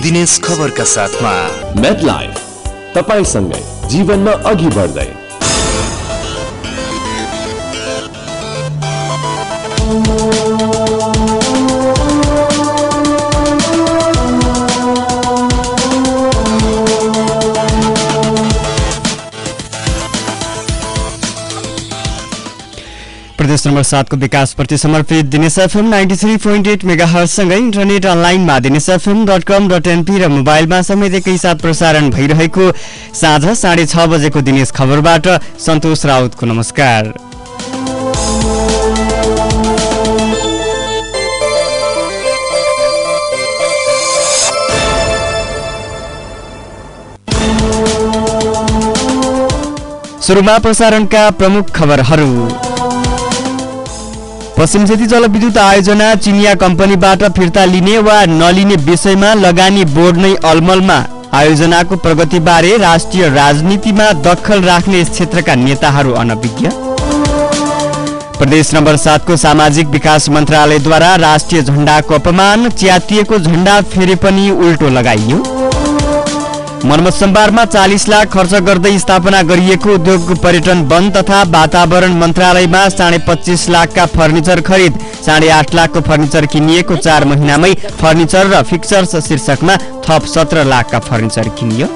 दिनेश खबरका साथमा MetLife तपाईसँगै जीवनमा अघि बढ्दै। प्रदेश नम्बर 7 को विकास प्रति समर्पित दिनेश FM 93.8 मेगाहर्ज सँगै इन्टरनेट अनलाइनमा dinesfm.com.np र मोबाइलमा समेत एकैसाथ प्रसारण भइरहेको साँझ 6:30 बजेको दिनेश खबरबाट सन्तोष राउतको नमस्कार। सुरुमा प्रसारणका प्रमुख खबरहरू। पश्चिम क्षेत्री जलविद्युत आयोजना चिनिया कम्पनीबाट फिर्ता लिने वा नलिने विषयमा लगानी बोर्ड नै अलमलमा। आयोजनाको प्रगतिबारे राष्ट्रिय राजनीतिमा दखल राख्ने यस क्षेत्रका नेताहरू अनभिज्ञ। प्रदेश नम्बर 7 को सामाजिक विकास मन्त्रालयद्वारा राष्ट्रिय झण्डाको अपमान, च्यातिएको झण्डा फेरि पनि उल्टो लगाइयो। मनमत सम्भारमा 40 लाख खर्च गर्दै स्थापना गरिएको उद्योग पर्यटन वन तथा वातावरण मन्त्रालयमा 25.5 लाखका फर्निचर खरिद, 8.5 लाखको फर्निचर किनिएको 4 महिनामै फर्निचर र फिक्चर्स शीर्षकमा थप 17 लाखका फर्निचर किनियो।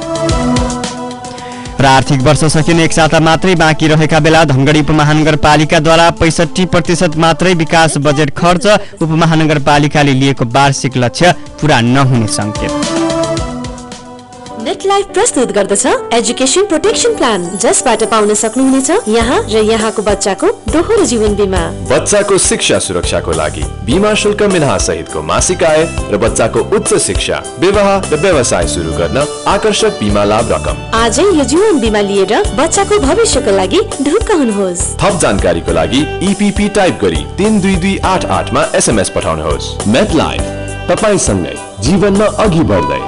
र आर्थिक वर्ष सकिन एक साता मात्रै बाँकी रहेका बेला धनगढी उपमहानगरपालिकाद्वारा 65% मात्रै विकास बजेट खर्च, उपमहानगरपालिकाले लिएको वार्षिक लक्ष्य पूरा नहुने संकेत। नेटलाइफ प्रस्तुत गर्दछ एजुकेसन प्रोटेक्सन प्लान, जसबाट पाउन सक्नुहुनेछ यहाँ र यहाँको बच्चाको दोहोरो जीवन बीमा। बच्चाको शिक्षा सुरक्षाको लागि बीमा शुल्क मिनाहा सहितको मासिक आय र बच्चाको उच्च शिक्षा, विवाह र व्यवसाय सुरु गर्न आकर्षक बीमा लाभ रकम। आजै यो जीवन बीमा लिएर बच्चाको भविष्यको लागि ढुक्क हुनुहोस्। थप जानकारीको लागि EPP टाइप गरी 32288 मा SMS पठाउनुहोस्। MetLife तपाईसँगै जीवनमा अघि बढ्दै।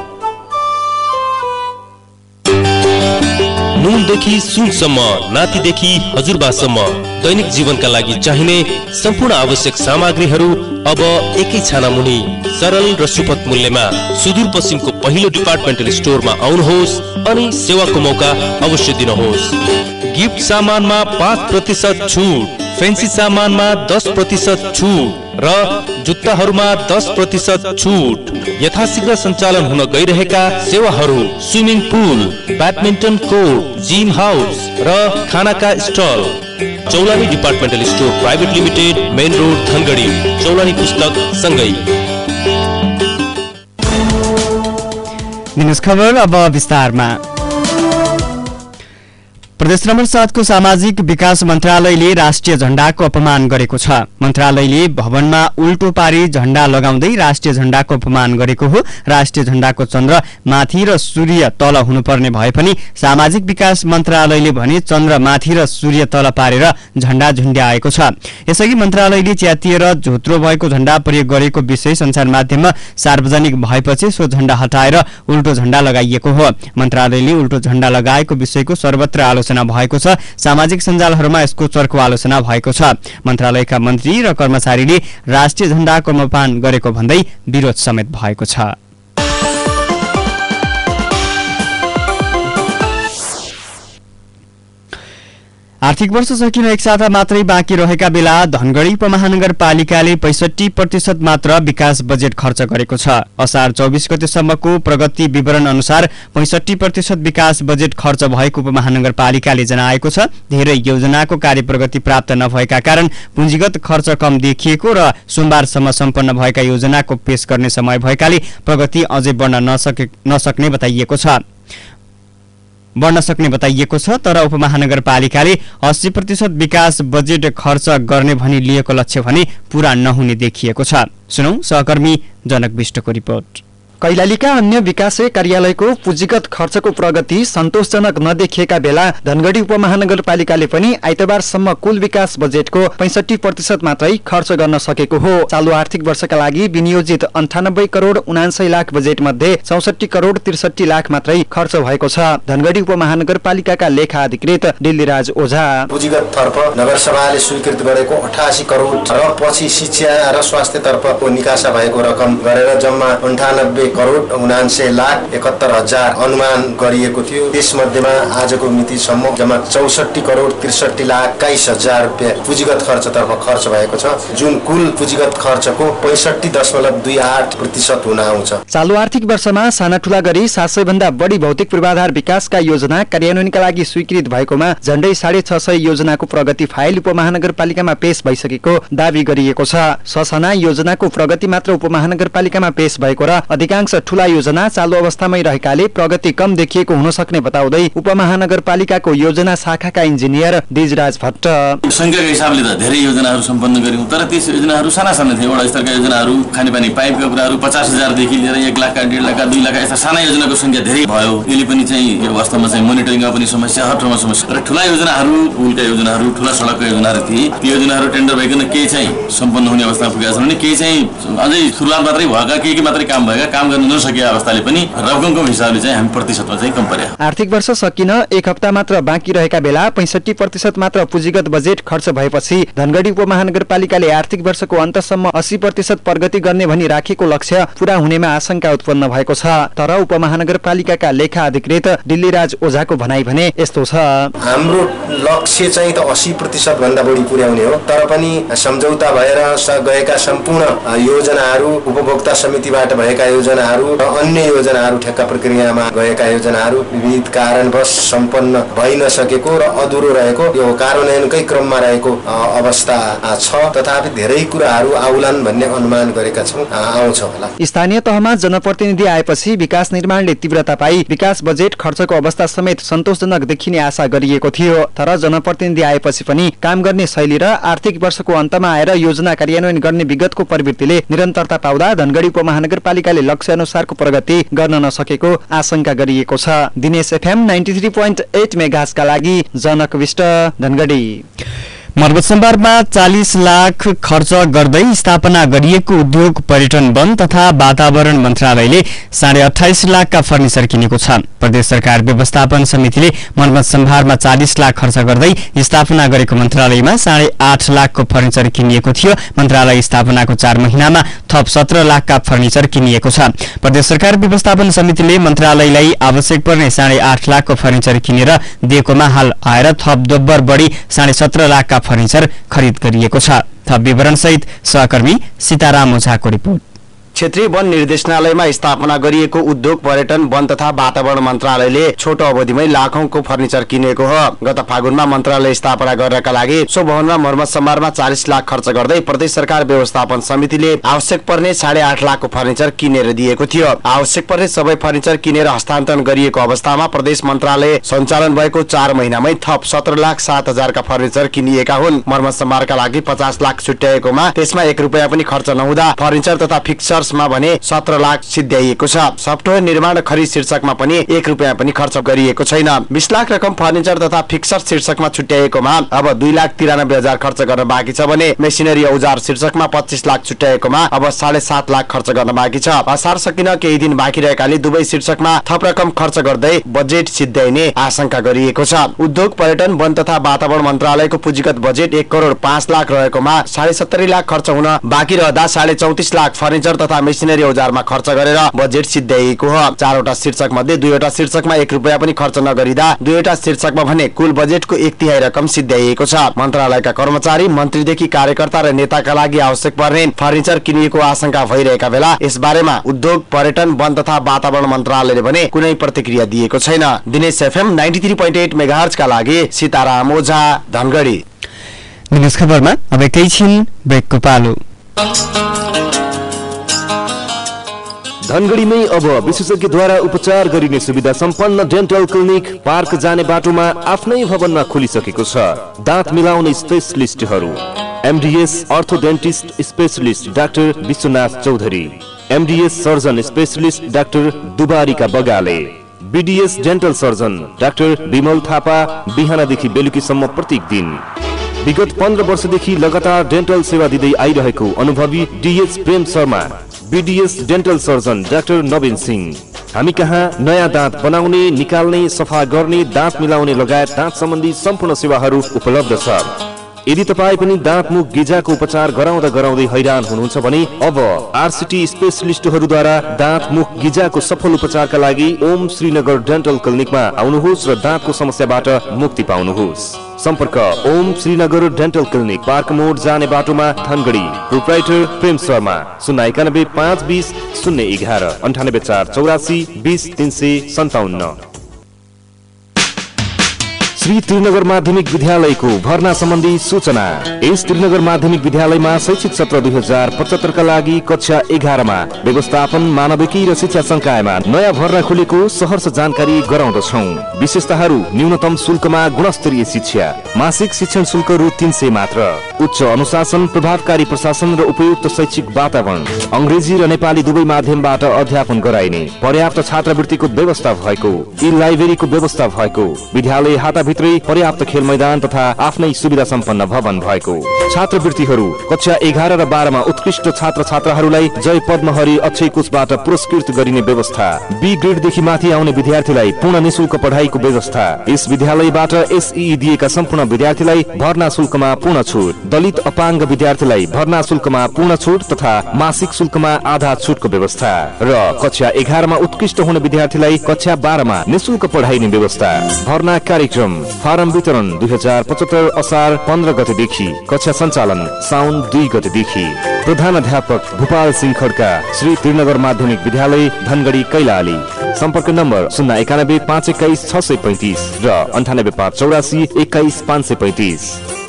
नुनदेखि सुनसम्म, नातिदेखि हजुरबासम्म दैनिक जीवनका लागि चाहिने सम्पूर्ण आवश्यक सामग्रीहरू अब एकै छाना मुनि सरल र सुपथ मूल्यमा सुदूरपश्चिमको पहिलो डिपार्टमेन्टल स्टोरमा आउनुहोस् अनि सेवाको मौका अवश्य दिनुहोस्। गिफ्ट सामानमा 5% छुट, फेन्सी सामानमा 10% छुट र जुत्ताहरूमा 10% छुट। यथाशीघ्र सञ्चालन हुन गइरहेका सेवाहरू swimming pool, badminton court, gym house र खानाका stall. Chaulani departmental store private limited, main road, Dhangadhi. Chaulani पुस्तक सँगै। दिनेश खबर अब विस्तारमा। प्रदेश नम्बर 7 को सामाजिक विकास मन्त्रालयले राष्ट्रिय झण्डाको अपमान गरेको छ। मन्त्रालयले भवनमा उल्टो पारी झण्डा लगाउँदै राष्ट्रिय झण्डाको अपमान गरेको हो। राष्ट्रिय झण्डाको चन्द्र माथि र सूर्य तल हुनुपर्ने भए पनि सामाजिक विकास मन्त्रालयले भने चन्द्र माथि र सूर्य तल पारेर झण्डा झुण्ड्याएको छ। यसअघि मन्त्रालयले च्यातिएर झोत्रो भएको झण्डा प्रयोग गरेको विषय सञ्चार माध्यममा सार्वजनिक भएपछि सो झण्डा हटाएर उल्टो झण्डा लगाइएको हो। मन्त्रालयले उल्टो झण्डा लगाएको विषयको सर्वत्र आलोचना भएको छ। सामाजिक सञ्जालहरूमा यसको चर्को आलोचना भएको छ। मन्त्रालयका मन्त्री र कर्मचारीले राष्ट्रिय झण्डाको अपमान गरेको भन्दै विरोध समेत भएको छ। आर्थिक वर्ष सकिन एक साता मात्रै बाँकी रहेका बेला धनगढी उपमहानगरपालिकाले 65% मात्र विकास बजेट खर्च गरेको छ। असार 24 गतेसम्मको प्रगति विवरण अनुसार 65% विकास बजेट खर्च भएको उपमहानगरपालिकाले जनाएको छ। धेरै योजनाको कार्यप्रगति प्राप्त नभएका कारण पुँजीगत खर्च कम देखिएको र सोमबारसम्म सम्पन्न भएका योजनाको पेश गर्ने समय भएकाले प्रगति अझै बढ्न नसक्ने बताइएको छ। तर उपमहानगरपालिकाले 80% विकास बजेट खर्च गर्ने भनी लिएको लक्ष्य भने पूरा नहुने देखिएको छ। सुनौ सहकर्मी जनक विष्टको रिपोर्ट। कैलालीका अन्य विकासे कार्यालयको पुँजीगत खर्चको प्रगति सन्तोषजनक नदेखिएका बेला धनगढी उपमहानगरपालिकाले पनि आइतबारसम्म कुल विकास बजेटको 65% मात्रै खर्च गर्न सकेको हो। चालु आर्थिक वर्षका लागि विनियोजित 98 करोड 79 लाख बजेट मध्ये 64 करोड 63 लाख मात्रै खर्च भएको छ। धनगढी उपमहानगरपालिकाका लेखा अधिकृत दिल्लीराज ओझा पुँजीगत तर्फ नगरसभाले स्वीकृत गरेको 88 करोड र पछि शिक्षा र स्वास्थ्य तर्फको निकासा भएको रकम गरेर जम्मा 98 1,79,71,000 अनुमान गरिएको थियो। त्यसमध्येमा आजको मितिसम्म जम्मा 64,63,21,000 रुपियाँ पुँजीगत खर्चतर्फ खर्च भएको छ, जुन कुल पुँजीगत खर्चको 65.28% हुन आउँछ। चालु आर्थिक वर्षमा साना ठुला गरी 700 भन्दा बढी भौतिक पूर्वाधार विकासका योजना कार्यान्वयनका लागि स्वीकृत भएकोमा झण्डै 650 योजनाको प्रगति फाइल उपमहानगरपालिकामा पेश भइसकेको दावी गरिएको छ। ससाना योजनाको प्रगति मात्र उपमहानगरपालिकामा पेश भएको र अधिकांश ठूला योजना चालु अवस्थामै रहेकाले प्रगति कम देखिएको हुन सक्ने बताउँदै उपमहानगरपालिकाको योजना शाखाका इन्जिनियर दिजराज भट्ट, संख्याको हिसाबले त धेरै योजनाहरू सम्पन्न गर्यौं, तर ती योजनाहरू साना साना थिए। वडा स्तरका योजनाहरू, खानेपानी पाइपका कुराहरू 50,000 देखि लिएर 1 लाख, 1.5 लाख, 2 लाख यस्ता साना योजनाको संख्या धेरै भयो। यसले पनि चाहिँ यो वास्तवमा चाहिँ मोनिटरिङमा पनि समस्या, हर ठाउँमा समस्या। र ठूला योजनाहरू, पुलका योजनाहरू, ठूला सडकका योजनाहरू थिए, ती योजनाहरू टेन्डर भइकन केही चाहिँ सम्पन्न हुने अवस्थामा पुगेका छन् भने केही चाहिँ अझै सुरुवात मात्रै भएका, केही मात्रै काम भएका, काम गर्न नसकेका अवस्थाले पनि रकमको हिसाबले चाहिँ हामी प्रतिशतमा चाहिँ कम पर्या। आर्थिक वर्ष सकिन 1 हप्ता मात्र बाँकी रहेका बेला 65% मात्र पुँजीगत बजेट खर्च भएपछि धनगढी उपमहानगरपालिकाले आर्थिक वर्षको अन्तसम्म 80% प्रगति गर्ने भनी राखेको लक्ष्य पूरा हुनेमा आशंका उत्पन्न भएको छ। तर उपमहानगरपालिकाका लेखा अधिकृत दिल्लीराज ओझाको भनाइ भने यस्तो छ, हाम्रो लक्ष्य चाहिँ त 80% भन्दा बढी पुर्याउने हो, तर पनि सम्झौता भएर गएका सम्पूर्ण योजनाहरू, उपभोक्ता समितिबाट भएका योजनाहरू र अन्य योजनाहरू, ठेक्का प्रक्रियामा गएका योजनाहरू विविध कारणवश सम्पन्न भइ नसकेको र अधुरो रहेको, यो कार्यान्वयनकै क्रममा रहेको अवस्था छ। तथापि धेरै कुराहरू आउलान् भन्ने अनुमान गरेका छौं, आउँछ होला। स्थानीय तहमा जनप्रतिनिधि आएपछि विकास निर्माणले तीव्रता पाई विकास बजेट खर्चको अवस्था समेत सन्तोषजनक देखिने आशा गरिएको थियो। तर जनप्रतिनिधि आएपछि पनि काम गर्ने शैली र आर्थिक वर्षको अन्तमा आएर योजना कार्यान्वयन गर्ने विगतको प्रवृत्तिले निरन्तरता पाउँदा धनगढी उपमहानगरपालिकाले लक्ष्य अनुसारको प्रगति गर्न नसकेको आशंका गरिएको छ। दिनेश FM 93.8 मेगाहर्जका लागि जनक विष्ट, धनगढी। मर्बत सम्भारमा 40 लाख खर्च गर्दै स्थापना गरिएको उद्योग पर्यटन वन तथा वातावरण मन्त्रालयले 28.5 लाखका फर्निचर किनेको छ। प्रदेश सरकार व्यवस्थापन समितिले मर्बत सम्भारमा 40 लाख खर्च गर्दै स्थापना गरेको मन्त्रालयमा 8.5 लाखको फर्निचर किनिएको थियो। मन्त्रालय स्थापनाको 4 महिनामा थप 17 लाखका फर्निचर किनिएको छ। प्रदेश सरकार व्यवस्थापन समितिले मन्त्रालयलाई आवश्यक पर्ने 8.5 लाखको फर्निचर किनेर दिएकोमा हाल आएर थप दोब्बर बढी 17.5 लाखका फर्निचर खरिद गरिएको छ। थप विवरण सहित सहकर्मी सीताराम ओझाको रिपोर्ट। क्षेत्रीय वन निर्देशनालयमा स्थापना गरिएको उद्योग पर्यटन वन तथा वातावरण मन्त्रालयले छोटो अवधिमै लाखौंको फर्निचर किनेको हो। गत फागुनमा मन्त्रालय स्थापना गर्नका लागि सो भवनमा मर्मत सम्भारमा 40 लाख खर्च गर्दै प्रदेश सरकार व्यवस्थापन समितिले आवश्यक पर्ने 8.5 लाखको फर्निचर किनेर दिएको थियो। आवश्यक पर्ने सबै फर्निचर किनेर हस्तान्तरण गरिएको अवस्थामा प्रदेश मन्त्रालय सञ्चालन भएको 4 महिनामै थप 17,07,000 का फर्निचर किनिएका हुन्। मर्मत सम्भारका लागि 50 लाख छुट्याएकोमा त्यसमा 1 रुपैयाँ पनि खर्च नहुँदा फर्निचर तथा फिक्सर मा भने 17 लाख सिद्ध्याइएको छ। सफ्टवेयर निर्माण खरिद शीर्षकमा पनि 1 रुपैयाँ पनि खर्च गरिएको छैन। 20 लाख रकम फर्निचर तथा फिक्सर शीर्षकमा छुट्याएकोमा अब 2,93,000 खर्च गर्न बाँकी छ भने मेसिनरी औजार शीर्षकमा 25 लाख छुट्याएकोमा अब 7.5 लाख खर्च गर्न बाँकी छ। असार सकिन केही दिन बाँकी रहेकाले दुवै शीर्षकमा थप रकम खर्च गर्दै बजेट सिद्ध्याइने आशंका गरिएको छ। उद्योग पर्यटन वन तथा वातावरण मन्त्रालयको पुँजीगत बजेट 1,05 लाख रहेकोमा 70.5 लाख खर्च हुन बाँकी रहँदा 34 लाख फर्निचर तथा मेसिनरी औजारमा खर्च गरेर बजेट सिद्ध्याइएको हो। 4 वटा शीर्षक मध्ये 2 वटा शीर्षकमा 1 रुपैयाँ पनि खर्च नगरिदा 2 वटा शीर्षकमा भने कुल बजेटको 1/3 रकम सिद्ध्याइएको छ। मन्त्रालयका कर्मचारी, मन्त्रीदेखि कार्यकर्ता र नेताका लागि आवश्यक पर्ने फर्निचर किनिएको आशंका भइरहेका बेला यस बारेमा उद्योग पर्यटन वन तथा वातावरण मन्त्रालयले भने कुनै प्रतिक्रिया दिएको छैन। दिनेश FM 93.8 मेगाहर्जका लागि सीताराम ओझा, धनगढी। दिनेश खबरमा अब एकैछिन ब्रेकको पालो। धनगढीमै अब विशेषज्ञद्वारा उपचार गरिने सुविधा सम्पन्न डेन्टल क्लिनिक पार्क जाने बाटोमा आफ्नै भवनमा खोलिसकेको छ। दाँत मिलाउने स्पेशलिस्टहरू MDS orthodontist specialist doctor Bishwanath Chaudhary, MDS surgeon specialist doctor Dubarika Bagale, BDS dental surgeon doctor Bimal Thapa बिहानदेखि बेलुकीसम्म प्रत्येक दिन। विगत 15 वर्षदेखि लगातार डेन्टल सेवा दिँदै आइरहेको अनुभवी DH Prem Sharma, BDS dental surgeon doctor नवीन सिंह। हामी कहाँ नयाँ दाँत बनाउने, निकाल्ने, सफा गर्ने, दाँत मिलाउने लगायत दाँत सम्बन्धी सम्पूर्ण सेवाहरू उपलब्ध छ। यदि तपाईँ पनि दाँत मुख गिजाको उपचार गराउँदा गराउँदै हैरान हुनुहुन्छ भने अब आरसीटी स्पेशलिस्टहरूद्वारा दाँत मुख गिजाको सफल उपचारका लागि ओम श्रीनगर डेन्टल क्लिनिकमा आउनुहोस् र दाँतको समस्याबाट मुक्ति पाउनुहोस्। सम्पर्क Om Shrinagar dental clinic, park मोड जाने बाटोमा, धनगढी। प्रोप्राइटर प्रेम शर्मा। 091 520 011 98 484 20 357। श्री त्रिनगर माध्यमिक विद्यालयको भर्ना सम्बन्धी सूचना। यस त्रिनगर माध्यमिक विद्यालयमा शैक्षिक सत्र 2075 का लागि कक्षा 11 मा व्यवस्थापन, मानविकी र शिक्षा संकायमा नयाँ भर्ना खुलेको सहर्ष जानकारी गराउँदछौं। विशेषताहरू: न्यूनतम शुल्कमा गुणस्तरीय शिक्षा, मासिक शिक्षण शुल्क रु 300 मात्र, उच्च अनुशासन, प्रभावकारी प्रशासन र उपयुक्त शैक्षिक वातावरण, अंग्रेजी र नेपाली दुवै माध्यमबाट अध्यापन गराइने, पर्याप्त छात्रवृत्तिको व्यवस्था भएको, ई लाइब्रेरीको व्यवस्था भएको, विद्यालय हाता भित्रै पर्याप्त खेल मैदान तथा आफ्नै सुविधा सम्पन्न भवन भएको। छात्रवृत्तिहरू: कक्षा 11 र 12 मा उत्कृष्ट छात्र छात्राहरूलाई जय पद्महरि अक्षय कोषबाट पुरस्कृत गरिने व्यवस्था। बी ग्रेडदेखि माथि आउने विद्यार्थीलाई पूर्ण निशुल्क पढाइको व्यवस्था। यस विद्यालयबाट एसई दिएका सम्पूर्ण विद्यार्थीलाई भर्ना शुल्कमा पूर्ण छुट, दलित अपाङ्ग विद्यार्थीलाई भर्ना शुल्कमा पूर्ण छुट तथा मासिक शुल्कमा आधा छुटको व्यवस्था र कक्षा 11 मा उत्कृष्ट हुने विद्यार्थीलाई कक्षा 12 मा निशुल्क पढाइने व्यवस्था। भर्ना कार्यक्रम: फारम वितरण 2075 असार 15 गतेदेखि, कक्षा सञ्चालन साउन 2 गतेदेखि। प्रधानाध्यापक भूपाल सिंह खड्का, श्री त्रिनगर माध्यमिक विद्यालय, धनगढी, कैलाली। सम्पर्क नम्बर 091 521 635 र 98 584 21 535।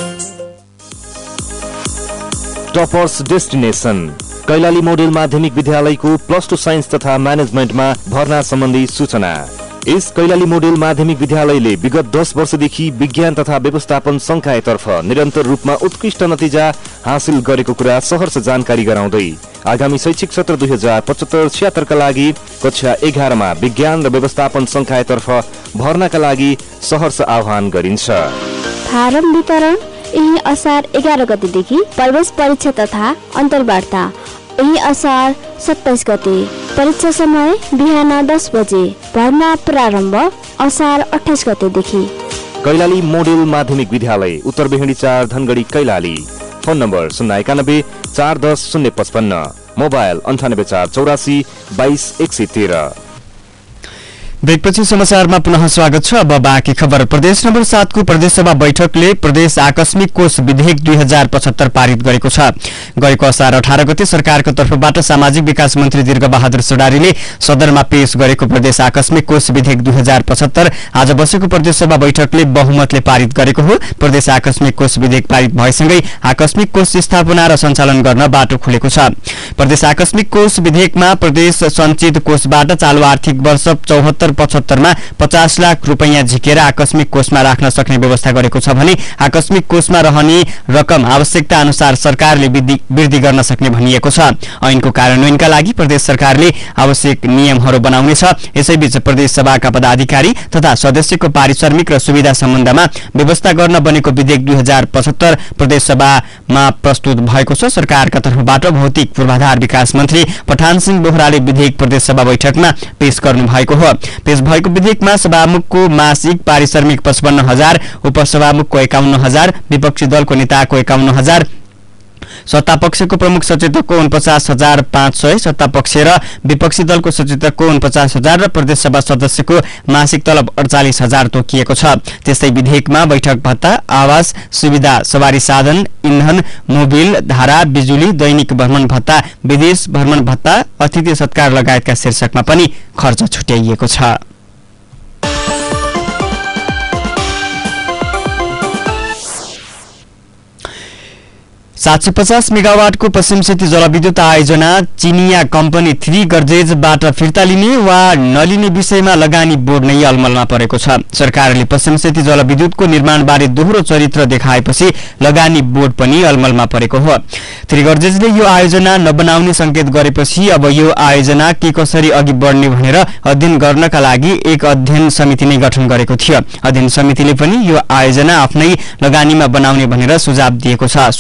टपर्स डेस्टिनेसन कैलाली मोडेल माध्यमिक विद्यालयको +2 साइन्स तथा म्यानेजमेन्टमा भर्ना सम्बन्धी सूचना। यस कैलाली मोडेल माध्यमिक विद्यालयले विगत 10 वर्षदेखि विज्ञान तथा व्यवस्थापन संकायतर्फ निरन्तर रूपमा उत्कृष्ट नतिजा हासिल गरेको कुरा सहर्ष जानकारी गराउँदै आगामी शैक्षिक सत्र 2075-76 का लागि कक्षा 11 मा विज्ञान र व्यवस्थापन संकायतर्फ भर्नाका लागि सहर्ष आह्वान गरिन्छ। फारम वितरण यही असार 11 गतेदेखि, प्रवेश परीक्षा तथा अन्तर्वार्ता यही असार 27 गते। परीक्षा समय बिहान 10 बजे। भर्ना प्रारम्भ असार 28 गतेदेखि। कैलाली मोडेल माध्यमिक विद्यालय, उत्तर Behadi 4, Dhangadhi, Kailali. Phone number 091 410 055, mobile 98 484 22 113। ब्रेकपछि समाचारमा पुनः स्वागत छ। अब बाँकी खबर। प्रदेश नम्बर 7 को प्रदेशसभा बैठकले प्रदेश आकस्मिक कोष विधेयक 2075 पारित गरेको छ। गएको असार 18 गते सरकारको तर्फबाट सामाजिक विकास मन्त्री दीर्घबहादुर चौधरीले सदनमा पेश गरेको प्रदेश आकस्मिक कोष विधेयक 2075 आज बसेको प्रदेशसभा बैठकले बहुमतले पारित गरेको हो। प्रदेश आकस्मिक कोष विधेयक पारित भएसँगै आकस्मिक कोष स्थापना र सञ्चालन गर्न बाटो खुलेको छ। प्रदेश आकस्मिक कोष विधेयकमा प्रदेश सञ्चित कोषबाट चालु आर्थिक वर्ष 74-75 मा 50 लाख रुपैयाँ झिकेर आकस्मिक कोषमा राख्न सक्ने व्यवस्था गरेको छ भने आकस्मिक कोषमा रहने रकम आवश्यकता अनुसार सरकारले वृद्धि गर्न सक्ने भनिएको छ। ऐनको कार्यान्वयनका लागि प्रदेश सरकारले आवश्यक नियमहरू बनाउनेछ। यसैबीच प्रदेश सभाका पदाधिकारी तथा सदस्यको पारिश्रमिक र सुविधा सम्बन्धमा व्यवस्था गर्न बनेको विधेयक 2075 प्रदेश सभामा प्रस्तुत भएको छ। सरकारका तर्फबाट भौतिक पूर्वाधार विकास मन्त्री पठान सिंह बोहराले विधेयक प्रदेश सभा बैठकमा पेश गर्नु भएको हो। पेश भएको विधेयकमा सभामुखको मासिक पारिश्रमिक 55,000, उपसभामुखको 51,000, विपक्षी दलको नेताको 51,000, सत्तापक्षको प्रमुख सचेतकको 49,500, सत्तापक्ष र विपक्षी दलको सचेतकको 49,000 र प्रदेशसभा सदस्यको मासिक तलब 48,000 तोकिएको छ। त्यस्तै विधेयकमा बैठक भत्ता, आवास सुविधा, सवारी साधन, इन्धन, मोबिल, धारा, बिजुली, दैनिक भ्रमण भत्ता, विदेश भ्रमण भत्ता, अतिथि सत्कार लगायतका शीर्षकमा पनि खर्च छुट्याइएको छ। 750 मेगावाटको पश्चिम सेती जलविद्युत आयोजना चिनिया कम्पनी 3 गर्जेजबाट फिर्ता लिने वा नलिने विषयमा लगानी बोर्ड नै अलमलमा परेको छ। सरकारले पश्चिम सेती जलविद्युतको निर्माणबारे दोहोरो चरित्र देखाएपछि लगानी बोर्ड पनि अलमलमा परेको हो। 3 गर्जेजले यो आयोजना नबनाउने संकेत गरेपछि अब यो आयोजना के कसरी अघि बढ्ने भनेर अध्ययन गर्नका लागि एक अध्ययन समिति नै गठन गरेको थियो। अध्ययन समितिले पनि यो आयोजना आफ्नै लगानीमा बनाउने भनेर सुझाव दिएको छ। सोही सुझाव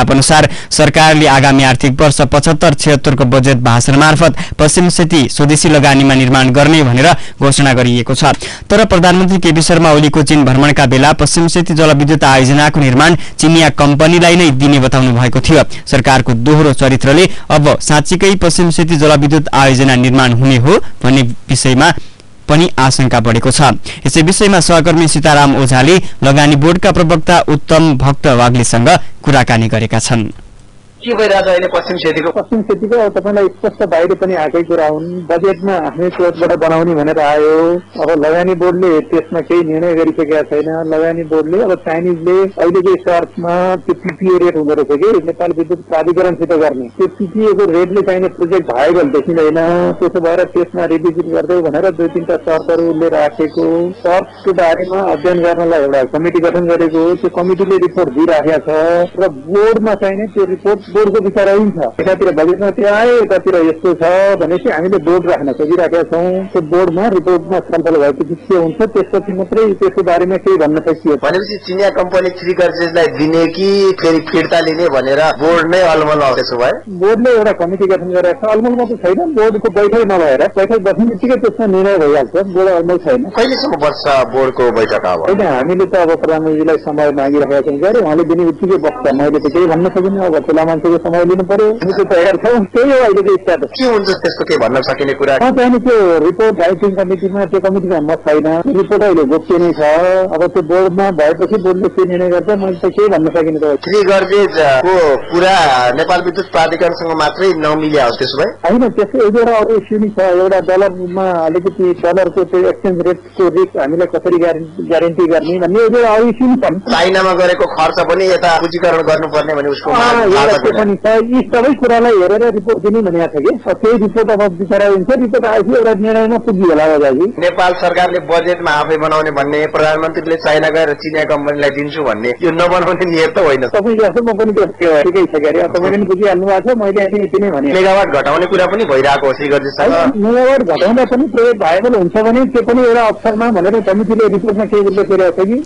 प्रस्ताव अनुसार सरकारले आगामी आर्थिक वर्ष 75-76 को बजेट भाषण मार्फत पश्चिम सेती स्वदेशी लगानीमा निर्माण गर्ने भनेर घोषणा गरिएको छ। तर प्रधानमन्त्री केपी शर्मा ओलीको चीन भ्रमणका बेला पश्चिम सेती जलविद्युत आयोजनाको निर्माण चिनिया कम्पनीलाई नै दिने बताउनु भएको थियो। सरकारको दोहोरो चरित्रले अब साँच्चीकै पश्चिम सेती जलविद्युत आयोजना निर्माण हुने हो भन्ने विषयमा पनि आशंका बढेको छ। यसै विषयमा सहकर्मी सीताराम ओझाले लगानी बोर्डका प्रवक्ता उत्तम भक्त वाग्लेसँग कुराकानी गरेका छन्। के भइरहेछ अहिले पश्चिम सेतीको अब तपाईँलाई स्पष्ट बाहिर पनि आएकै कुरा हुन्। बजेटमा आफ्नै स्रोतबाट बनाउने भनेर आयो। अब लगानी बोर्डले त्यसमा केही निर्णय गरिसकेका छैन। लगानी बोर्डले अब चाइनिजले अहिलेको सर्चमा त्यो पिपिए रेट हुँदो रहेछ कि नेपाल विद्युत प्राधिकरणसित गर्ने त्यो पिपिएको रेटले चाहिने प्रोजेक्ट भएको देखिँदैन। त्यसो भएर त्यसमा रिभिजिट गर्दै भनेर 2-3टा शर्तहरू उसले राखेको शर्तको बारेमा अध्ययन गर्नलाई एउटा कमिटी गठन गरेको। त्यो कमिटीले रिपोर्ट दिइराखेको छ र बोर्डमा चाहिने त्यो रिपोर्ट बोर्डको विचारै छ। एकातिर बजेटमा त्यो आयो, एकातिर यस्तो छ भनेपछि हामीले बोर्ड राख्न खोजिराखेका छौँ। त्यो बोर्डमा रिपोर्टमा छलफल भएपछि के हुन्छ त्यसपछि मात्रै त्यसको बारेमा केही भन्न सकियो। भनेपछि चिनिया कम्पनी थ्री गर्जेसलाई दिने कि फेरि फिर्ता लिने भनेर बोर्ड नै अलमल त्यसो भए बोर्डले एउटा कमिटी गठन गरेको छ। अलमलमा त छैन, बोर्डको बैठक नभएर बैठक बस्ने बित्तिकै त्यसमा निर्णय भइहाल्छ। बोर्ड अलमल छैन। कहिलेसम्म बस्छ बोर्डको बैठक? अब होइन, हामीले त अब प्रधानमन्त्रीलाई समय मागिरहेका छौँ गरे उहाँले दिने बित्तिकै बस्छ। मैले त केही भन्न सकिनँ। अब ठुला मान्छेको समय लिनु पर्यो। हामी त तयार छौँ। त्यही हो अहिलेको स्ट्याटस। के हुन्छ त्यस्तो केही भन्न सकिने कुरा? चाहिने त्यो रिपोर्ट राइटिङ कमिटीमा त्यो कमिटीमा म छैन। रिपोर्ट अहिले गोप्य नै छ। अब त्यो बोर्डमा भएपछि बोर्डले के निर्णय गर्छ मैले त केही भन्न सकिने त। थ्री गर्जेसको कुरा नेपाल विद्युत प्राधिकरणसँग मात्रै नमिल्या हो त्यसो भए? होइन, त्यसको एउटा अरू इस्यु नि छ। एउटा डलरमा अलिकति डलरको त्यो एक्सचेन्ज रेटको रिस्क हामीलाई कसरी ग्यारेन्टी गर्ने भन्ने एउटा अरू इस्यु नि छ। चाइनामा गरेको खर्च पनि यता पूँजीकरण गर्नुपर्ने भने उसको पनि छ। यी सबै कुरालाई हेरेर रिपोर्ट दिने भनेको छ कि त्यही रिपोर्ट अब विचार हुन्छ। रिपोर्ट आएपछि एउटा निर्णयमा पुग्यो होला दाजु। नेपाल सरकारले बजेटमा आफै बनाउने भन्ने, प्रधानमन्त्रीले चाइना गएर चिनिया कम्पनीलाई दिन्छु भन्ने, यो नबनाउने नियत त होइन। तपाईँ जस्तो म पनि ठिकै छ क्यारे। तपाईँले पनि बुझिहाल्नु भएको छ। मैले यति नै भने मेगावाट घटाउने कुरा पनि भइरहेको हो। श्रीगर्जीसँग मेगावाट घटाउँदा पनि प्रयोग भाइबल हुन्छ भने त्यो पनि एउटा अवसरमा भनेर कमिटीले रिपोर्टमा केही उल्लेख गरिरहेको छ कि।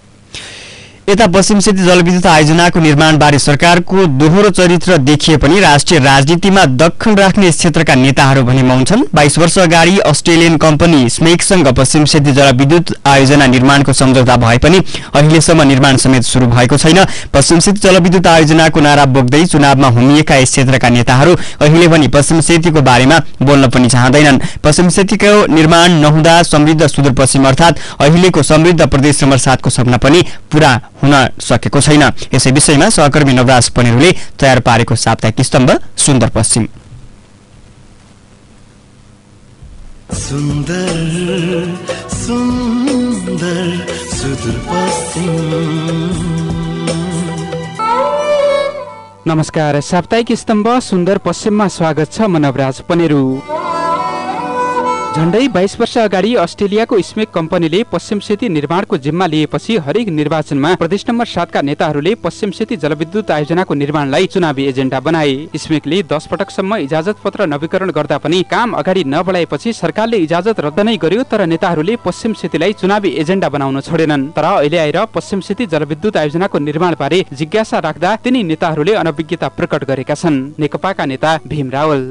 यता पश्चिम सेती जलविद्युत आयोजनाको निर्माणबारे सरकारको दोहोरो चरित्र देखिए पनि राष्ट्रिय राजनीतिमा दखल राख्ने क्षेत्रका नेताहरू भने मौन छन्। 22 वर्ष अगाडि अस्ट्रेलियन कम्पनी स्मेकसँग पश्चिम सेती जलविद्युत आयोजना निर्माणको सम्झौता भए पनि अहिलेसम्म निर्माण समेत शुरू भएको छैन। पश्चिम सेती जलविद्युत आयोजनाको नारा बोक्दै चुनावमा हुमिएका यस क्षेत्रका नेताहरू अहिले पनि पश्चिम सेतीको बारेमा बोल्न पनि चाहँदैनन्। पश्चिम सेतीको निर्माण नहुँदा समृद्ध सुदूरपश्चिम अर्थात् अहिलेको समृद्ध प्रदेश नम्बर 7 को सपना पनि पूरा हुन सकेको छैन। यसै विषयमा सहकर्मी नवराज पनेरुले तयार पारेको साप्ताहिक स्तम्भ सुन्दर पश्चिम। सुन्दर सुन्दर सुदूर पश्चिम। नमस्कार, साप्ताहिक स्तम्भ सुन्दर पश्चिममा स्वागत छ। म नवराज पनेरु। झण्डै 22 वर्ष अगाडि अस्ट्रेलियाको स्मेक कम्पनीले पश्चिम सेती निर्माणको जिम्मा लिएपछि हरेक निर्वाचनमा प्रदेश नम्बर 7 का नेताहरूले पश्चिम सेती जलविद्युत आयोजनाको निर्माणलाई चुनावी एजेन्डा बनाए। स्मेकले 10 पटकसम्म इजाजत पत्र नवीकरण गर्दा पनि काम अगाडि नबढाएपछि सरकारले इजाजत रद्द नै गर्यो। तर नेताहरूले पश्चिम सेतीलाई चुनावी एजेन्डा बनाउन छोडेनन्। तर अहिले आएर पश्चिम सेती जलविद्युत आयोजनाको निर्माणबारे जिज्ञासा राख्दा तिनी नेताहरूले अनभिज्ञता प्रकट गरेका छन्। नेकपाका नेता भीम रावल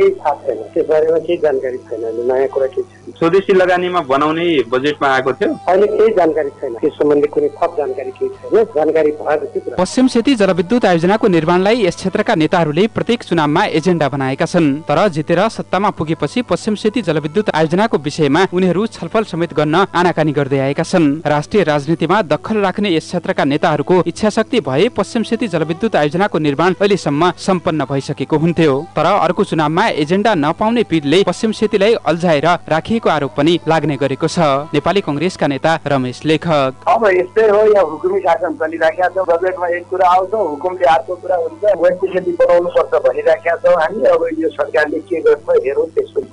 स्वदेशी लगानीमा बनाउने बजेटमा आएको थियो। अहिले केही जानकारी छैन। त्यस सम्बन्धी कुनै थप जानकारी केही छैन। जानकारी भएपछि पश्चिम सेती जलविद्युत आयोजनाको निर्माणलाई यस क्षेत्रका नेताहरूले प्रत्येक चुनावमा एजेन्डा बनाएका छन्। तर जितेर सत्तामा पुगेपछि पश्चिम सेती जलविद्युत आयोजनाको विषयमा उनीहरू छलफल समेत गर्न आनाकानी गर्दै आएका छन्। राष्ट्रिय राजनीतिमा दखल राख्ने यस क्षेत्रका नेताहरूको इच्छाशक्ति भए पश्चिम सेती जलविद्युत आयोजनाको निर्माण अहिलेसम्म सम्पन्न भइसकेको हुन्थ्यो। तर अर्को चुनावमा एजेन्डा नपाउने पीडले पश्चिम सेतीलाई अल्झाएर राखिएको आरोप पनि लाग्ने गरेको छ। नेपाली कंग्रेसका नेता रमेश लेखक अब यस्तै हो, यहाँ हुकुमी शासन चलिराखेका छ। बजेटमा एक कुरा आउँछ, हुकुमले अर्को कुरा हुन्छ। वेस्ट खेती बनाउनु पर्छ भनिराखेका छौँ हामी। अब यो सरकारले के गर्छ हेरौँ त्यसको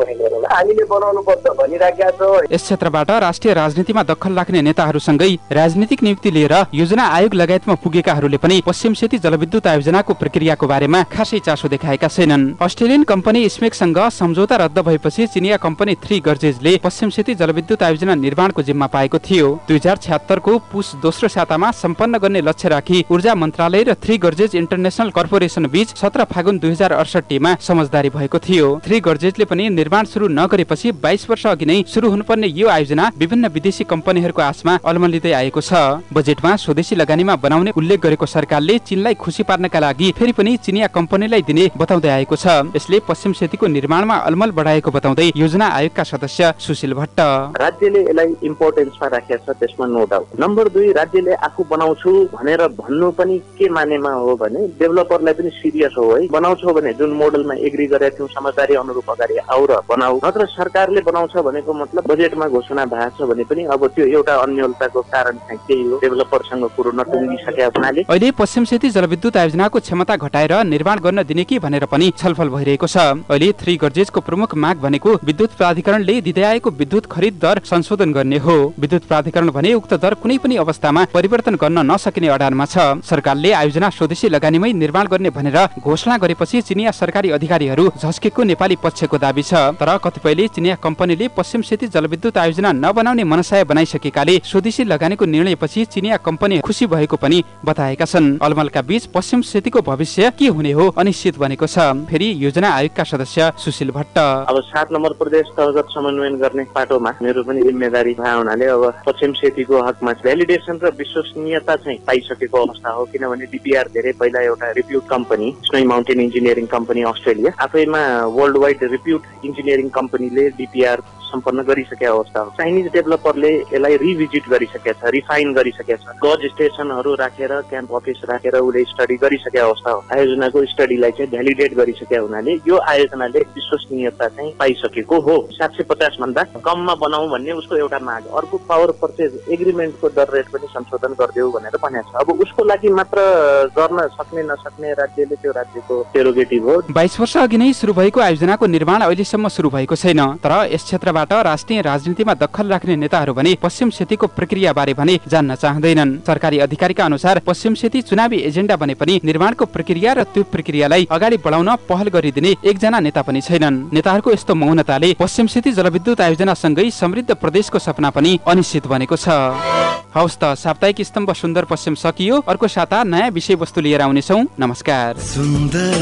पनि गरौँला। हामीले बनाउनु पर्छ भनिराखेका छौँ। यस क्षेत्रबाट राष्ट्रिय राजनीतिमा दखल राख्ने नेताहरूसँगै राजनीतिक नियुक्ति लिएर योजना आयोग लगायतमा पुगेकाहरूले पनि पश्चिम सेती जलविद्युत आयोजनाको प्रक्रियाको बारेमा खासै चासो देखाएका छैनन्। अस्ट्रेलियन कम्पनी स्मेकसँग सम्झौता रद्द भएपछि चिनिया कम्पनी 3 गर्जेजले पश्चिम सेती जलविद्युत आयोजना निर्माणको जिम्मा पाएको थियो। 2076 को पुस दोस्रो सातामा सम्पन्न गर्ने लक्ष्य राखी ऊर्जा मन्त्रालय र 3 गर्जेज इन्टरनेशनल कर्पोरेसन बीच 17 फागुन 2068 मा समझदारी भएको थियो। 3 गर्जेजले पनि निर्माण सुरु नगरेपछि 22 वर्ष अघि नै सुरु हुनुपर्ने यो आयोजना विभिन्न विदेशी कम्पनीहरूको आशमा अलमलिँदै आएको छ। बजेटमा स्वदेशी लगानीमा बनाउने उल्लेख गरेको सरकारले चीनलाई खुसी पार्नका लागि फेरि पनि चिनिया कम्पनीलाई दिने बताउँदै आएको छ। यसले पश्चिम सेतीको निर्माणमा अलमल बढाएको बताउँदै योजना आयोगका सदस्य सुशील भट्ट, राज्यले यसलाई इम्पोर्टेन्समा राखेको छ, त्यसमा नो डाउट। नम्बर 2, राज्यले आफू बनाउँछु भनेर भन्नु पनि के मानेमा हो भने डेभलपरलाई पनि सिरियस हो है। बनाउँछौ भने जुन मोडलमा एग्री गरेका थियौ समझदारी अनुरूप अगाडि आउ र बनाऊ। नत्र सरकारले बनाउँछ भनेको मतलब बजेटमा घोषणा भएको छ भने पनि अब त्यो एउटा अन्यलताको कारण चाहिँ केही हो, डेभलपरसँग कुरो नटुङ्गिसकेका हुनाले। अहिले पश्चिम सेती जलविद्युत आयोजनाको क्षमता घटाएर निर्माण गर्न दिने कि भनेर पनि छलफल भइरहेको छ। अहिले 3 गर्जेजको प्रमुख माग भनेको विद्युत प्राधिकरणले दिँदै आएको विद्युत खरिद दर संशोधन गर्ने हो। विद्युत प्राधिकरण भने उक्त दर कुनै पनि अवस्थामा परिवर्तन गर्न नसकिने अडानमा छ। सरकारले आयोजना स्वदेशी लगानीमै निर्माण गर्ने भनेर घोषणा गरेपछि चिनिया सरकारी अधिकारीहरू झस्केको नेपाली पक्षको दाबी छ। तर कतिपयले चिनिया कम्पनीले पश्चिम सेती जलविद्युत आयोजना नबनाउने मनसाय बनाइसकेकाले स्वदेशी लगानीको निर्णयपछि चिनिया कम्पनी खुसी भएको पनि बताएका छन्। अलमलका बीच पश्चिम सेतीको भविष्य के हुने हो अनिश्चित बनेको छ। फेरि योजना आयोगका सदस्य सुशील भट्ट, अब 7 नम्बर प्रदेश तहगत समन्वयन गर्ने पाटोमा मेरो पनि जिम्मेदारी भए हुनाले अब पश्चिम सेतीको हकमा भ्यालिडेसन र विश्वसनीयता चाहिँ पाइसकेको अवस्था हो। किनभने डीपीआर धेरै पहिला एउटा repute company snow mountain engineering company Australia आफैमा वर्ल्ड वाइड रिप्युट इन्जिनियरिङ कम्पनीले डीपीआर सम्पन्न गरिसकेको अवस्था हो। चाइनिज डेभलपरले यसलाई रिभिजिट गरिसकेको छ, रिफाइन गरिसकेको छ, गज स्टेसनहरू राखेर क्याम्प अफिस राखेर उसले स्टडी गरिसकेको अवस्था हो। आयोजनाको स्टडीलाई चाहिँ भ्यालिडेट गरिसकेको हुनाले यो आयोजनाले विश्वसनीयता चाहिँ पाइसकेको हो। 750 भन्दा कममा बनाऊ भन्ने उसको एउटा माग। अर्को पावर पर्चेज एग्रिमेन्टको दर रेट पनि संशोधन गरिदेऊ भनेर भनेको छ। अब उसको लागि मात्र गर्न सक्ने नसक्ने राज्यले त्यो राज्यको प्रेरोगेटिभ हो। 22 वर्ष अघि नै सुरु भएको आयोजनाको निर्माण अहिलेसम्म सुरु भएको छैन। तर यस क्षेत्रबाट राष्ट्रिय राजनीतिमा दखल राख्ने नेताहरू भने पश्चिम सेतीको प्रक्रिया बारे भने जान्न चाहँदैनन्। सरकारी अधिकारीका अनुसार पश्चिम सेती चुनावी एजेन्डा बने पनि निर्माणको प्रक्रिया र त्यो प्रक्रियालाई अगाडि बढाउन पहल गरिदिने एकजना नेता पनि छैनन्। नेताहरूको यस्तो मौनताले पश्चिम सेती जलविद्युत आयोजनासँगै समृद्ध प्रदेशको सपना पनि अनिश्चित बनेको छ। हवस् त, साप्ताहिक स्तम्भ सुन्दर पश्चिम सकियो। अर्को साता नयाँ विषयवस्तु लिएर आउनेछौँ। नमस्कार। सुन्दर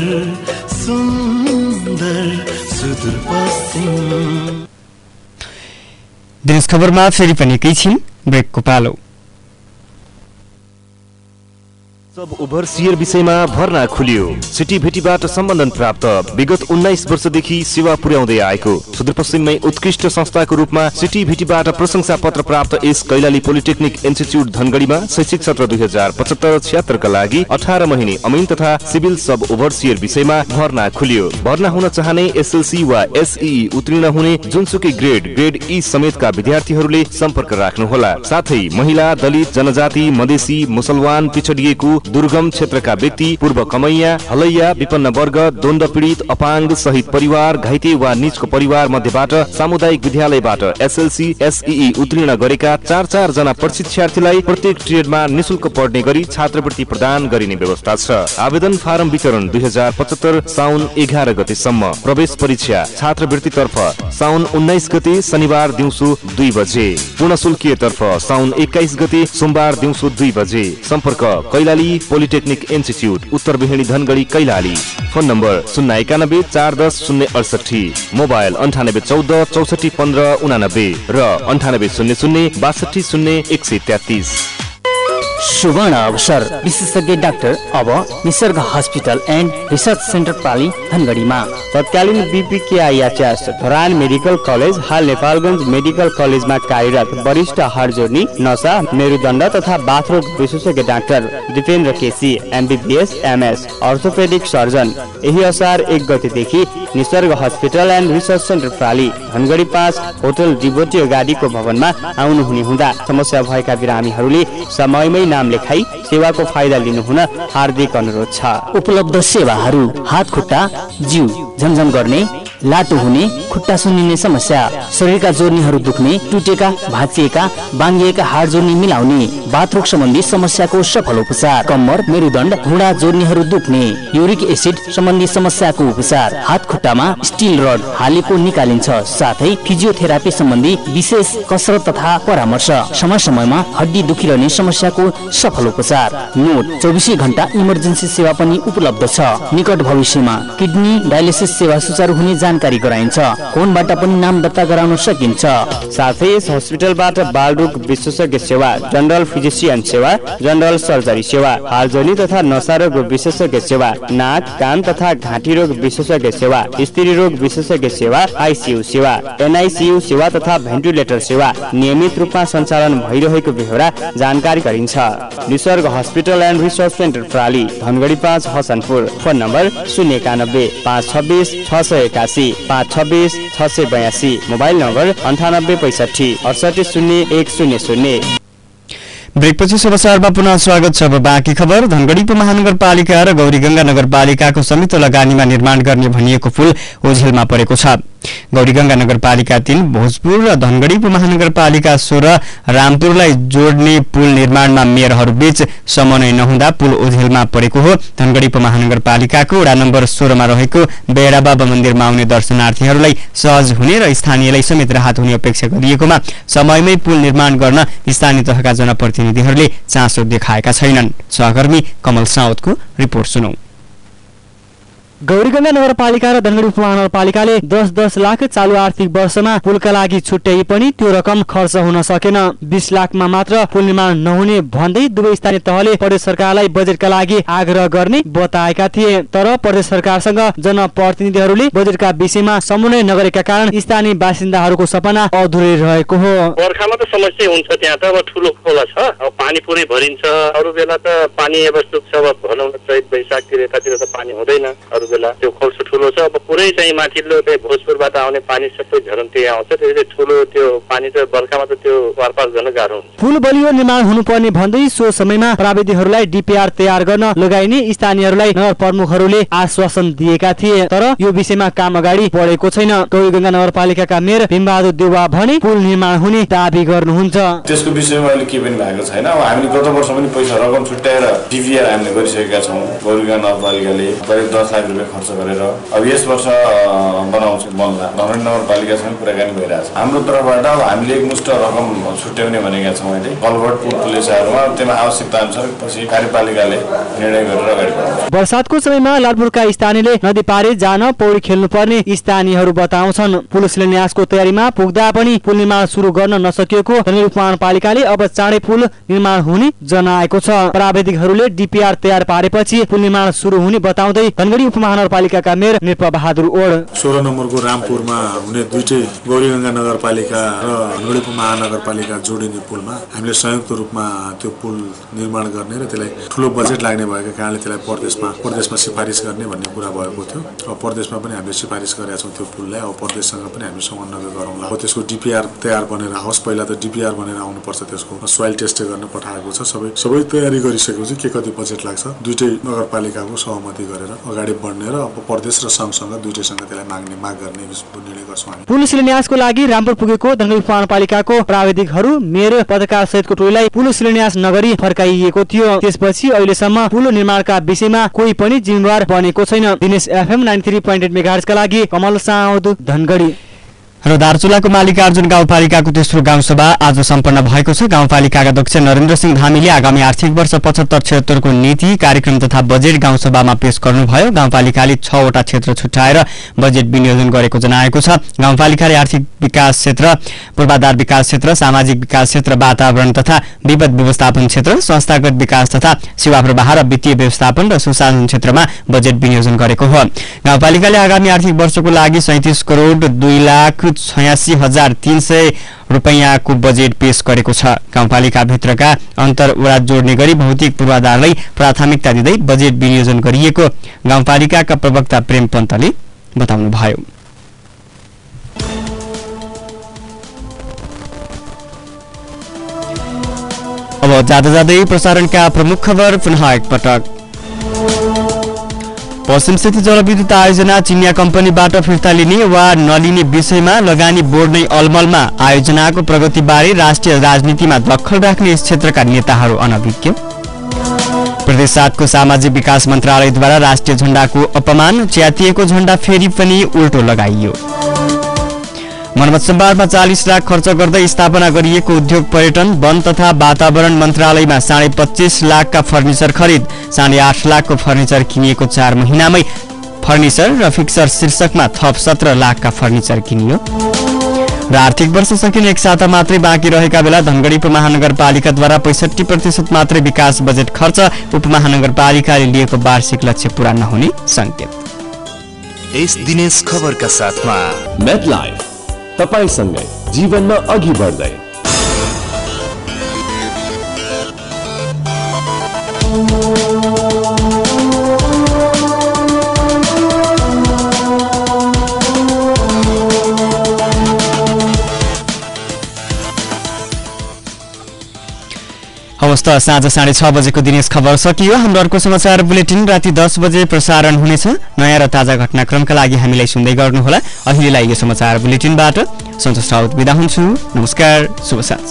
सुन्दर सुदूर पश्चिम। देश खबरमा फेरि पनि एकैछिन ब्रेकको पालो। सब ओभरसियर विषयमा भर्ना खुलियो। सिटी भेटीबाट सम्बन्धन प्राप्त विगत 19 वर्षदेखि सेवा पुर्याउँदै आएको सुदूरपश्चिममै उत्कृष्ट संस्थाको रूपमा सिटी भेटीबाट प्रशंसा पत्र प्राप्त यस कैलाली पोलिटेक्निक इन्स्टिच्युट धनगढीमा शैक्षिक सत्र 2075-76 का लागि 18 महिने अमिन तथा सिभिल सब ओभरसियर विषयमा भर्ना खुलियो। भर्ना हुन चाहने एसएलसी वा एसईई उत्तीर्ण हुने जुनसुकै ग्रेड ई समेतका विद्यार्थीहरूले सम्पर्क राख्नुहोला। साथै महिला, दलित, जनजाति, मधेसी, मुसलमान, पिछडिएको, दुर्गम क्षेत्रका व्यक्ति, पूर्व कमैया, हलैया, विपन्न वर्ग, द्वन्द पीडित, अपाङ्ग सहित परिवार, घाइते वा निजको परिवार मध्येबाट सामुदायिक विद्यालयबाट एसएलसी एसईई उत्तीर्ण गरेका 4 जना प्रशिक्षार्थीलाई प्रत्येक ट्रेडमा निशुल्क पढ्ने गरी छात्रवृत्ति प्रदान गरिने व्यवस्था छ। आवेदन फारम वितरण 2075 साउन 11 गतेसम्म। प्रवेश परीक्षा छात्रवृत्ति तर्फ साउन 19 गते शनिबार दिउँसो 2 बजे, पूर्ण शुल्कीय तर्फ साउन 21 गते सोमबार दिउँसो 2 बजे। सम्पर्क कैलाली पोलिटेक्निक इन्स्टिच्युट, उत्तर Biheni, Dhangadhi, Kailali. Phone number 091 410 068, mobile 98 14 64 15 89 र 98 00 62 0 133। सुवर्ण अवसर विशेषज्ञ डाक्टर अब Nisarg hospital and research centre प्राली धनगढीमा। तत्कालीन BPKI Acharya Dharan medical college हाल नेपालगञ्ज मेडिकल कलेजमा कार्यरत वरिष्ठ हाडजोर्नी, नसा, मेरुदण्ड तथा बाथरोग विशेषज्ञ doctor Dipendra KC MBBS MS orthopaedic surgeon यही असार 1 गतेदेखि Nisarg hospital and research centre प्राली धनगढी 5 होटल डिभोटी गाडीको भवनमा आउनुहुने हुँदा समस्या भएका बिरामीहरूले समयमै नाम लेखाई सेवाको फाइदा लिनुहुन हार्दिक अनुरोध छ। उपलब्ध सेवाहरू हात खुट्टा जिउ झमझम गर्ने, लाटो हुने, खुट्टा सुन्निने समस्या, शरीरका जोर्नीहरू दुख्ने, टुटेका, भाँचिएका, बाङ्गिएका हाड जोर्नी मिलाउने, बाथरोग सम्बन्धी समस्याको सफल उपचार, कम्मर, मेरुदण्ड, घुँडा जोर्नीहरू दुख्ने, युरिक एसिड सम्बन्धी समस्याको उपचार, हात खुट्टामा स्टिल रड हालेको निकालिन्छ, साथै फिजियोथेरापी सम्बन्धी विशेष कसरत तथा परामर्श, समय समयमा हड्डी दुखिरहने समस्याको सफल उपचार। नोट 24 घण्टा इमर्जेन्सी सेवा पनि उपलब्ध छ। निकट भविष्यमा किडनी डायलिसिस सेवा सुचारू हुने जानकारी गराइन्छ। फोनबाट पनि नाम दर्ता गराउन सकिन्छ। साथै यस हस्पिटलबाट बालरोग विशेषज्ञ सेवा, जनरल फिजिसियन सेवा, जनरल सर्जरी सेवा, हालजोनी तथा नसारोग विशेषज्ञ सेवा, नाक, कान तथा घाँटी रोग विशेषज्ञ सेवा, स्त्री रोग विशेषज्ञ सेवा, आइसियु सेवा, एनआइसियु सेवा तथा भेन्टिलेटर सेवा नियमित रूपमा सञ्चालन भइरहेको बेहोरा जानकारी गरिन्छ। Nisarg hospital and research centre प्राली, Dhangadhi 5 Hasanpur. Phone number 091 526 681 526 682, mobile number 98 65 68 0100। ब्रेकपछि समाचारमा पुनः स्वागत छ। अब बाँकी खबर। धनगढी उपमहानगरपालिका र गौरीगंगा नगरपालिकाको संयुक्त लगानीमा निर्माण गर्ने भनिएको पुल ओझेलमा परेको छ। गौरीगंगा नगरपालिका 3, भोजपुर र धनगढी उपमहानगरपालिका 16 रामपुरलाई जोड्ने पुल निर्माणमा मेयरहरूबीच समन्वय नहुँदा पुल ओझेलमा परेको हो। धनगढी उपमहानगरपालिकाको वडा नम्बर 16 मा रहेको बेहरा बाबा मन्दिरमा आउने दर्शनार्थीहरूलाई सहज हुने र स्थानीयलाई समेत राहत हुने अपेक्षा गरिएकोमा समयमै पुल निर्माण गर्न स्थानीय तहका जनप्रतिनिधिहरूले चासो देखाएका छैनन्। सहकर्मी कमल साउदको रिपोर्ट सुनौ। गौरीगंगा नगरपालिका र धनगढी उपमहानगरपालिकाले 10-10 लाख चालू आर्थिक वर्षमा पुलका लागि छुट्याए पनि त्यो रकम खर्च हुन सकेन। 20 लाखमा मात्र पुल निर्माण नहुने भन्दै दुवै स्थानीय तहले प्रदेश सरकारलाई बजेटका लागि आग्रह गर्ने बताएका थिए। तर प्रदेश सरकारसँग जनप्रतिनिधिहरूले बजेटका विषयमा समन्वय नगरेका कारण स्थानीय बासिन्दाहरूको सपना अधुरै रहेको हो। बर्खामा त समस्या हुन्छ, त्यहाँ त अब ठुलो खोला छ, अब पानी पुरै भरिन्छ। अरू बेला त पानी अब सुक्छ, भनौँ न चैत वैशाखतिर यतातिर त पानी हुँदैन। अरू बेला त्यो खोल्सो ठुलो छ, अब पुरै चाहिँ माथिल्लो त्यही भोजपुरबाट आउने पानी सबै झरन्ती आउँछ। त्यसले ठुलो त्यो पानी त बर्खामा त त्यो पारपार गर्न गाह्रो हुन्छ। पुल बलियो निर्माण हुनुपर्ने भन्दै सो समयमा प्राविधिकहरूलाई डीपीआर तयार गर्न लगाइने स्थानीयहरूलाई नगर प्रमुखहरूले आश्वासन दिएका थिए। तर यो विषयमा काम अगाडि बढेको छैन। गौरीगंगा नगरपालिकाका मेयर भीमबहादुर देउवा भने पुल निर्माण हुने दाबी गर्नुहुन्छ। त्यसको विषयमा अहिले के पनि भएको छैन। अब हामीले गत वर्ष पनि पैसा रकम छुट्याएर डीपीआर हामीले गरिसकेका छौँ। गौरीगंगा नगरपालिकाले करिब 10 लाख रुपियाँ खर्च गरेर अब यस वर्ष बनाउँछ बन्ला। धनगढी नगरपालिकासँग कुराकानी भइरहेछ। हाम्रो तर्फबाट अब हामीले एकमुष्ट रकम छुट्याउने भनेका छौँ। अहिले कलभर्ट पुल पुलेसाहरूमा त्यसमा आवश्यकता अनुसार पछि कार्यपालिकाले निर्णय गरेर अगाडि बढाउँछ। बर्सातको समयमा लालपुरका स्थानीयले नदी पारी जान पौडी खेल्नुपर्ने स्थानीयहरू बताउँछन्। पुल शिलान्यासको तयारीमा पुग्दा पनि पुल निर्माण सुरु गर्न नसकिएको धनगढी उपमहानगरपालिकाले अब चाँडै पुल निर्माण हुने जनाएको छ। प्राविधिकहरूले डीपीआर तयार पारेपछि पुल निर्माण सुरु हुने बताउँदै धनगढी उपमहानगरपालिकाका मेयर निर्पा बहादुर ओड 16 नम्बरको रामपुरमा हुने दुईटै गौरीगंगा नगरपालिका र धनगढी उपमहानगरपालिका जोडिने पुलमा हामीले संयुक्त रूपमा त्यो पुल निर्माण गर्ने र त्यसलाई ठुलो बजेट लाग्ने भएको कारणले त्यसलाई प्रदेशमा सिफारिस गर्ने भन्ने कुरा भएको थियो। अब प्रदेशमा पनि हामीले सिफारिस गरेका छौँ त्यो पुललाई। अब प्रदेशसँग पनि हामी समन्वय गरौँला। अब त्यसको डीपीआर तयार बनेर आओस्। पहिला त डीपीआर बनेर आउनुपर्छ। त्यसको सोइल टेस्ट गर्न पठाएको छ। सबै तयारी गरिसकेपछि के कति बजेट लाग्छ दुईटै नगरपालिकाको सहमति गरेर अगाडि बढ्ने र अब प्रदेश र संघसँग दुईटैसँग त्यसलाई माग गर्ने निर्णय गर्छौँ हामी। पुल शिलान्यासको लागि रामपुर पुगेको धनगढी उपमहानगरपालिकाको प्राविधिकहरू मेयर पत्रकार सहितको टोलीलाई पुल शिलान्यास नगरी फर्काइएको थियो। त्यसपछि अहिलेसम्म पुल निर्माणका विषयमा कोही पनि जिम्मेवार बनेको छैन। दिनेश एफएम 93.8 मेगाहर्ज का लागि कमल साउद धनगढी। र दार्चुलाको मालिकार्जुन गाउँपालिकाको तेस्रो गाउँसभा आज सम्पन्न भएको छ। गाउँपालिकाका अध्यक्ष नरेन्द्र सिंह धामीले आगामी आर्थिक वर्ष 75-76 को नीति कार्यक्रम तथा बजेट गाउँसभामा पेश गर्नुभयो। गाउँपालिकाले 6 वटा क्षेत्र छुट्याएर बजेट विनियोजन गरेको जनाएको छ। गाउँपालिकाले आर्थिक विकास क्षेत्र, पूर्वाधार विकास क्षेत्र, सामाजिक विकास क्षेत्र, वातावरण तथा विपद व्यवस्थापन क्षेत्र, संस्थागत विकास तथा सेवा प्रवाह र वित्तीय व्यवस्थापन र सुशासन क्षेत्रमा बजेट विनियोजन गरेको हो। गाउँपालिकाले आगामी आर्थिक वर्षको लागि 37 करोड 2,86,300 रुपैयाँको बजेट पेश गरेको छ। गाउँपालिका भित्रका अन्तर वडा जोड्ने गरी भौतिक पूर्वाधारलाई प्राथमिकता दिँदै बजेट विनियोजन गरिएको गाउँपालिकाका प्रवक्ता प्रेम पन्तले बताउनुभयो। अब जाँदा जाँदै प्रसारणका प्रमुख खबर पुनः एकपटक। पश्चिम सेती जलविद्युत आयोजना चिनिया कम्पनीबाट फिर्ता लिने वा नलिने विषयमा लगानी बोर्ड नै अलमलमा। आयोजनाको प्रगतिबारे राष्ट्रिय राजनीतिमा दखल राख्ने यस क्षेत्रका नेताहरू अनभिज्ञ। प्रदेश 7 को सामाजिक विकास मन्त्रालयद्वारा राष्ट्रिय झण्डाको अपमान, च्यातिएको झण्डा फेरि पनि उल्टो लगाइयो। मर्मत सम्भारमा 40 लाख खर्च गर्दै स्थापना गरिएको उद्योग पर्यटन वन तथा वातावरण मन्त्रालयमा 25.5 लाखका फर्निचर खरिद, 8.5 लाखको फर्निचर किनिएको 4 महिनामै फर्निचर र फिक्सर शीर्षकमा थप 17 लाखका फर्निचर किनियो। र आर्थिक वर्ष सकिने एक साता मात्रै बाँकी रहेका बेला धनगढी उपमहानगरपालिकाद्वारा 65% मात्रै विकास बजेट खर्च, उपमहानगरपालिकाले लिएको वार्षिक लक्ष्य पूरा नहुने संकेत। यस दिनेश खबरका साथमा मेडलाइफ तपाईसँगै जीवनमा अघि बढ्दै। हवस् त साँझ 6:30 बजेको दिनेश खबर सकियो। हाम्रो अर्को समाचार बुलेटिन राति 10 बजे प्रसारण हुनेछ। नयाँ र ताजा घटनाक्रमका लागि हामीलाई सुन्दै गर्नुहोला। अहिलेलाई यो समाचार बुलेटिनबाट सन्तोष राउत बिदा हुन्छु। नमस्कार, शुभ साँझ।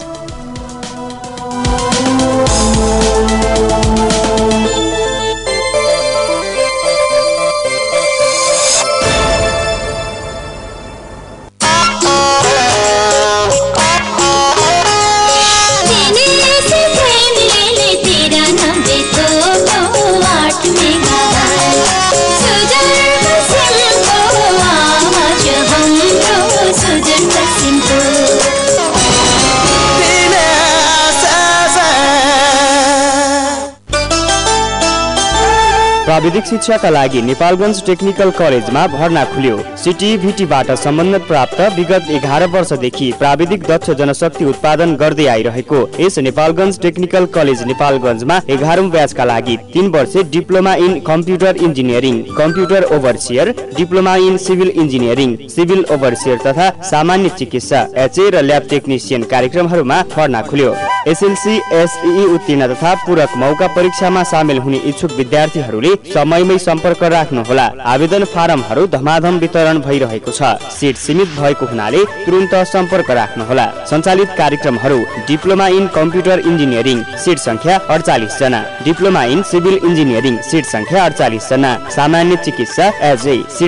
प्राविधिक शिक्षाका लागि नेपालगञ्ज टेक्निकल कलेजमा भर्ना खुल्यो। सिटिभिटीबाट सम्बन्धित प्राप्त विगत 11 वर्षदेखि प्राविधिक दक्ष जनशक्ति उत्पादन गर्दै आइरहेको यस नेपालगञ्ज टेक्निकल कलेज नेपालगञ्जमा 11औं ब्याचका लागि 3 वर्षे diploma in computer engineering, computer overseer, diploma in civil engineering, civil overseer तथा सामान्य चिकित्सा, एचए र ल्याब टेक्निसियन कार्यक्रमहरूमा भर्ना खुल्यो। एसएलसी, एसईई उत्तीर्ण तथा पूरक मौका परीक्षामा सामेल हुने इच्छुक विद्यार्थीहरूले समयमै सम्पर्क राख्नुहोला। आवेदन फारमहरू धमाधम वितरण भइरहेको छ। सिट सीमित भएको हुनाले तुरुन्त सम्पर्क राख्नुहोला। सञ्चालित कार्यक्रमहरू: diploma in computer engineering seat संख्या 48 जना, diploma in civil engineering seat संख्या 48 जना, सामान्य चिकित्सा एचए